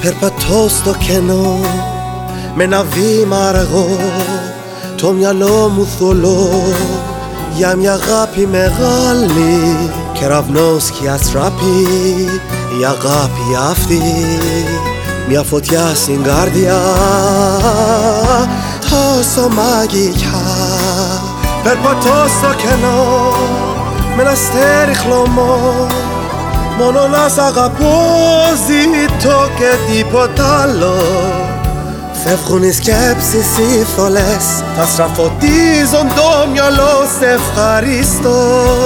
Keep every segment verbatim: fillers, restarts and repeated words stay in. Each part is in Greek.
περπατώ στο κενό με ένα βήμα αργό, το μυαλό μου θολό για μια αγάπη μεγάλη. Κεραυνός σκιάς τραπεί η αγάπη αυτή, μια φωτιά στην καρδιά τόσο μαγικά. Περπατώ στο κενό με ένα αστέρι χλωμό, μόνο να σ' αγαπώ ζητώ και τίποτα άλλο. Φεύγουν οι σκέψεις οι θολές, θα στραφωτίζουν το μυαλό, σε ευχαριστώ.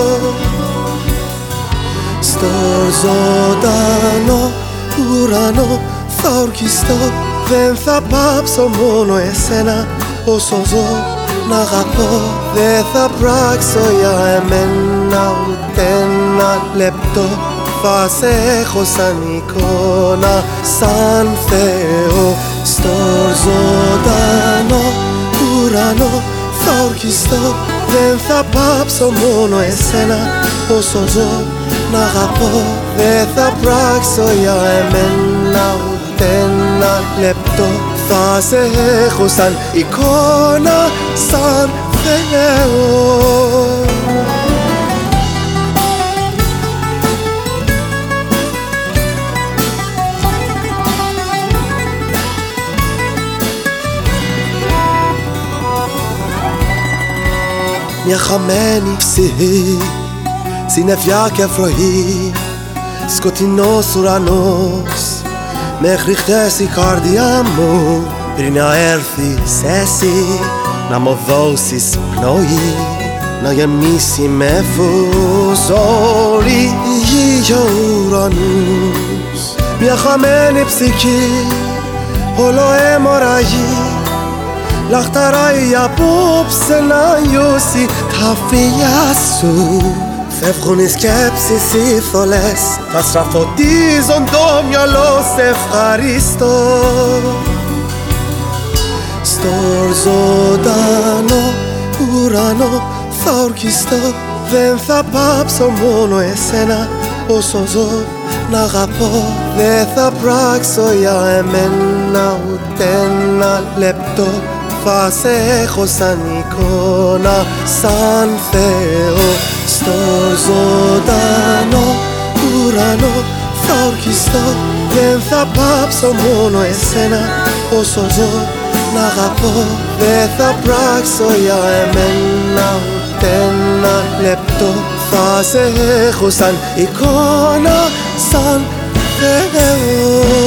Στο ζωντανό ουρανό θα ορκιστώ, δεν θα πάψω μόνο εσένα όσο ζω να αγαπώ. Δεν θα πράξω για εμένα ούτε ένα λεπτό, θα σε έχω σαν εικόνα, σαν Θεό. Στο ζωντανό ουρανό θα ορκιστώ, δεν θα πάψω μόνο εσένα όσο ζω να αγαπώ. Δεν θα πράξω για εμένα ούτε ένα λεπτό, θα σε έχω σαν εικόνα, σαν Θεό. Μια χαμένη ψυχή, συννεφιά και βροχή, σκοτεινός ουρανός, μέχρι χτες η καρδιά μου πριν να έρθεις εσύ να μου δώσεις πνοή, να γεμίσει με φως όλη η γη και ο ουρανός. Μια χαμένη ψυχή, όλο αιμορραγεί, λαχταράει απόψε να νιώσει τα φιλιά σου. Φεύγουν οι σκέψεις οι θολές, θα στραφωτίζουν το μυαλό, σε ευχαριστώ. Στο ζωντανό ουρανό θα ορκιστώ, δεν θα πάψω μόνο εσένα όσο ζω να αγαπώ. Δεν θα πράξω για εμένα ούτε ένα λεπτό, θα σε έχω σαν εικόνα, σαν Θεό. Στο ζωντανό ουρανό θα ορκιστώ, δεν θα πάψω μόνο εσένα όσο ζω να αγαπώ. Δεν θα πράξω για εμένα ούτε ένα λεπτό, θα σε έχω σαν εικόνα, σαν Θεό.